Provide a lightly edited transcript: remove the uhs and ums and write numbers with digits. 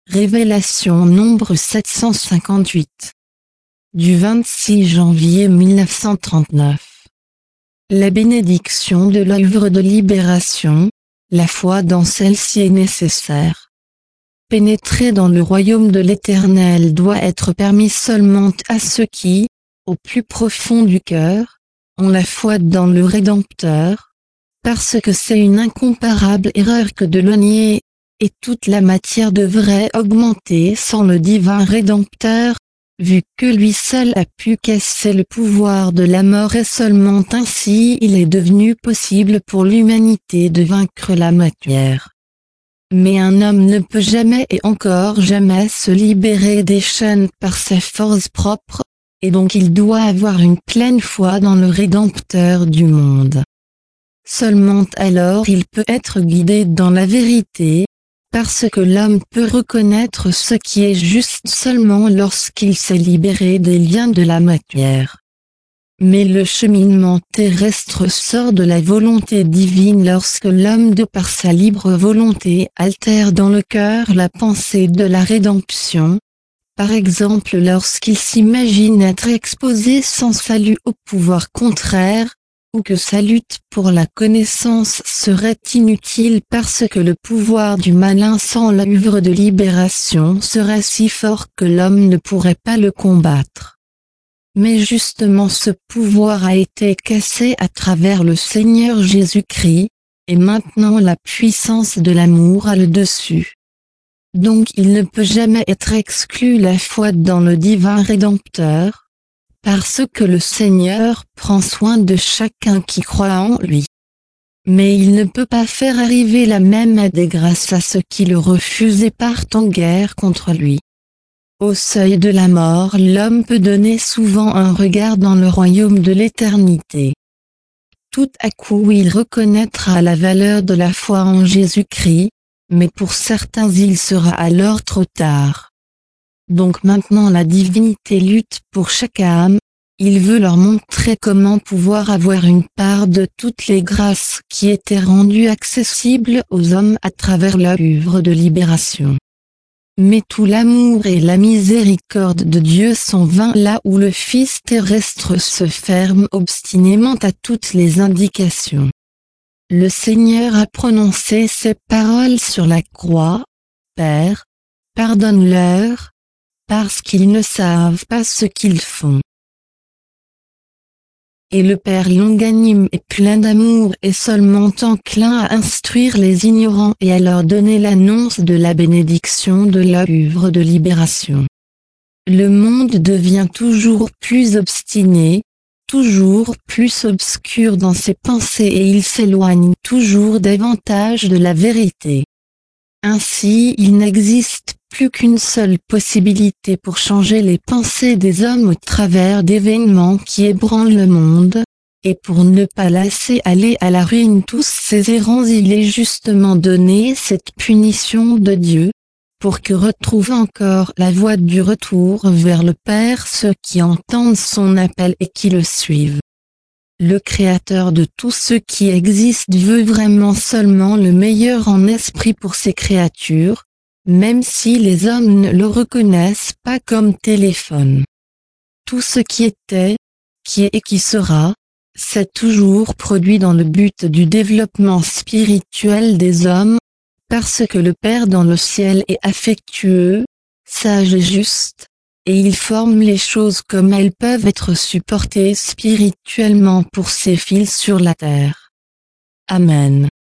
Révélation nombre 758. Du 26 janvier 1939. La bénédiction de l'œuvre de libération, la foi dans celle-ci est nécessaire. Pénétrer dans le royaume de l'Éternel doit être permis seulement à ceux qui, au plus profond du cœur, ont la foi dans le Rédempteur, parce que c'est une incomparable erreur que de le nier, et toute la matière devrait augmenter sans le divin Rédempteur, vu que lui seul a pu casser le pouvoir de la mort et seulement ainsi il est devenu possible pour l'humanité de vaincre la matière. Mais un homme ne peut jamais et encore jamais se libérer des chaînes par ses forces propres, et donc il doit avoir une pleine foi dans le Rédempteur du monde. Seulement alors il peut être guidé dans la vérité, parce que l'homme peut reconnaître ce qui est juste seulement lorsqu'il s'est libéré des liens de la matière. Mais le cheminement terrestre sort de la volonté divine lorsque l'homme de par sa libre volonté altère dans le cœur la pensée de la rédemption, par exemple lorsqu'il s'imagine être exposé sans salut au pouvoir contraire, ou que sa lutte pour la connaissance serait inutile parce que le pouvoir du malin sans l'œuvre de libération serait si fort que l'homme ne pourrait pas le combattre. Mais justement ce pouvoir a été cassé à travers le Seigneur Jésus-Christ, et maintenant la puissance de l'amour a le dessus. Donc il ne peut jamais être exclu la foi dans le divin Rédempteur, parce que le Seigneur prend soin de chacun qui croit en lui. Mais il ne peut pas faire arriver la même aide grâce à ceux qui le refusent et partent en guerre contre lui. Au seuil de la mort, l'homme peut donner souvent un regard dans le royaume de l'éternité. Tout à coup il reconnaîtra la valeur de la foi en Jésus-Christ, mais pour certains il sera alors trop tard. Donc maintenant la divinité lutte pour chaque âme, il veut leur montrer comment pouvoir avoir une part de toutes les grâces qui étaient rendues accessibles aux hommes à travers l'œuvre de libération. Mais tout l'amour et la miséricorde de Dieu sont vains là où le Fils terrestre se ferme obstinément à toutes les indications. Le Seigneur a prononcé ces paroles sur la croix, « Père, pardonne-leur, parce qu'ils ne savent pas ce qu'ils font. » Et le Père longanime et plein d'amour est seulement enclin à instruire les ignorants et à leur donner l'annonce de la bénédiction de l'œuvre de libération. Le monde devient toujours plus obstiné, toujours plus obscur dans ses pensées et il s'éloigne toujours davantage de la vérité. Ainsi il n'existe plus qu'une seule possibilité pour changer les pensées des hommes au travers d'événements qui ébranlent le monde, et pour ne pas laisser aller à la ruine tous ces errants il est justement donné cette punition de Dieu, pour que retrouvent encore la voie du retour vers le Père ceux qui entendent son appel et qui le suivent. Le Créateur de tout ce qui existe veut vraiment seulement le meilleur en esprit pour ses créatures, même si les hommes ne le reconnaissent pas comme téléphone. Tout ce qui était, qui est et qui sera, s'est toujours produit dans le but du développement spirituel des hommes, parce que le Père dans le ciel est affectueux, sage et juste, et il forme les choses comme elles peuvent être supportées spirituellement pour ses fils sur la terre. Amen.